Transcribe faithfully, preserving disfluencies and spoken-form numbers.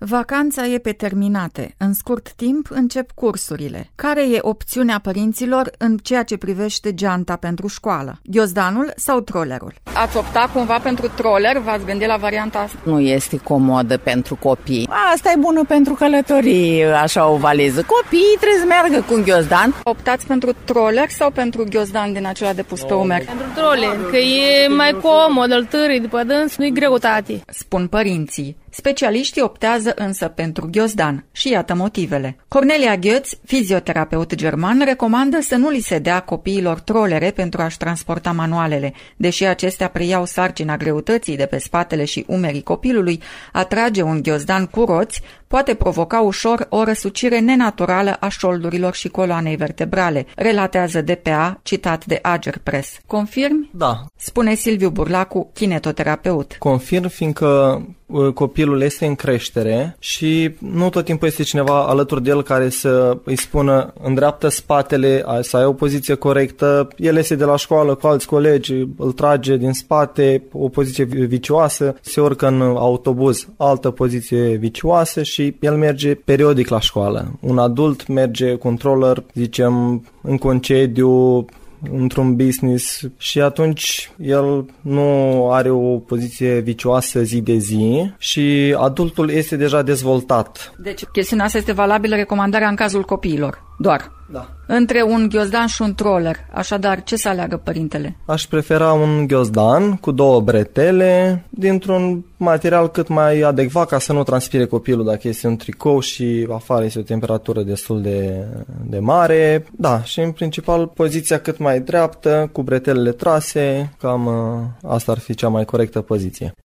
Vacanța e pe terminate. În scurt timp încep cursurile. Care e opțiunea părinților în ceea ce privește geanta pentru școală? Ghiozdanul sau trollerul? Ați optat cumva pentru troller? V-ați gândit la varianta asta? Nu este comodă pentru copii. Asta e bună pentru călătorii, așa o valiză. Copiii trebuie să meargă cu un ghiozdan. Optați pentru troller sau pentru ghiozdan din acela de pus pe umeri? Pentru troller, că e mai comod, îl târâi după dâns, nu-i greutate. Spun părinții. Specialiștii optează însă pentru ghiozdan și iată motivele. Cornelia Goetz, fizioterapeut german, recomandă să nu li se dea copiilor trolere pentru a-și transporta manualele. Deși acestea preiau sarcina greutății de pe spatele și umerii copilului, atrage un ghiozdan cu roți poate provoca ușor o răsucire nenaturală a șoldurilor și coloanei vertebrale, relatează D P A, citat de Agerpres. Confirmi? Da. Spune Silviu Burlacu, kinetoterapeut. Confirm, fiindcă copilul este în creștere și nu tot timpul este cineva alături de el care să îi spună îndreaptă spatele, să ai o poziție corectă, el este de la școală cu alți colegi, îl trage din spate, o poziție vicioasă, se urcă în autobuz, altă poziție vicioasă și el merge periodic la școală. Un adult merge cu un troller, zicem, în concediu, într-un business și atunci el nu are o poziție vicioasă zi de zi și adultul este deja dezvoltat. Deci chestiunea asta este valabilă, recomandarea în cazul copiilor, doar. Da. Între un ghiozdan și un troller, așadar, ce să aleagă părintele? Aș prefera un ghiozdan cu două bretele, dintr-un material cât mai adecvat ca să nu transpire copilul dacă este un tricou și afară este o temperatură destul de, de mare. Da, și în principal poziția cât mai dreaptă, cu bretelele trase, cam asta ar fi cea mai corectă poziție.